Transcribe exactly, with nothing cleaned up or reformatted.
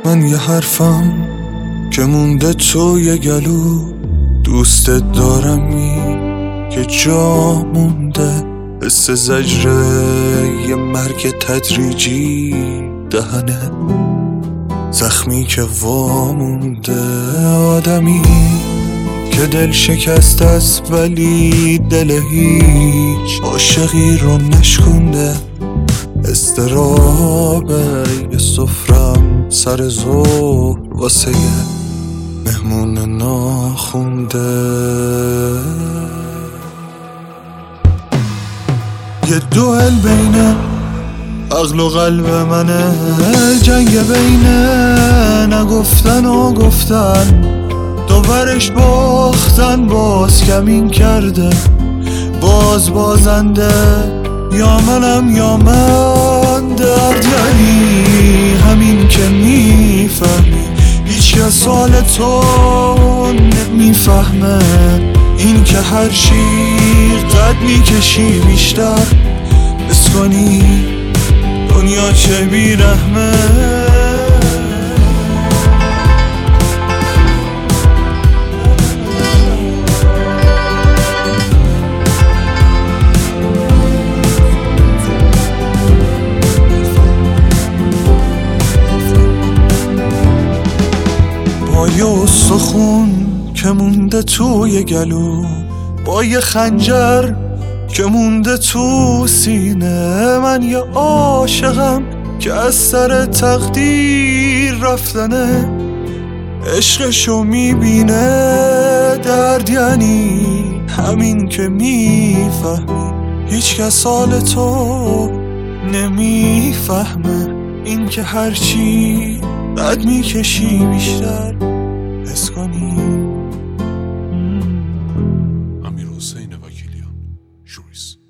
من یه حرفم که مونده تو یه گلو، دوستت دارمی که جا مونده، حس زجره یه مرگ تدریجی، دهنه زخمی که وامونده. آدمی که دل شکست است ولی دل هیچ عاشقی رو نشکنده، استرابه یه سفرم سر ظهر واسه یه مهمون ناخونده. یه دوئل بینه عقل و قلب منه، جنگ بینه نگفتن و گفتن، دوبرش باختن باز کمین کرده، باز بازنده یا منم یا من. درد یعنی همین که میفهمی هیچ کس حال تو نمیفهمه، این که هر چی قد میکشی بیشتر حس کنی دنیا چه بیرحمه. با یه استخون که مونده توی گلو، با یه خنجر که مونده تو سینه، من یه عاشقم که از سر تقدیر رفتنه، عشقشو میبینه. درد یعنی همین که میفهمی هیچ کس حال تو نمیفهمه، این که هرچی بد میکشی بیشتر حس کنی. امیر حسین وکیلیان، جوریس.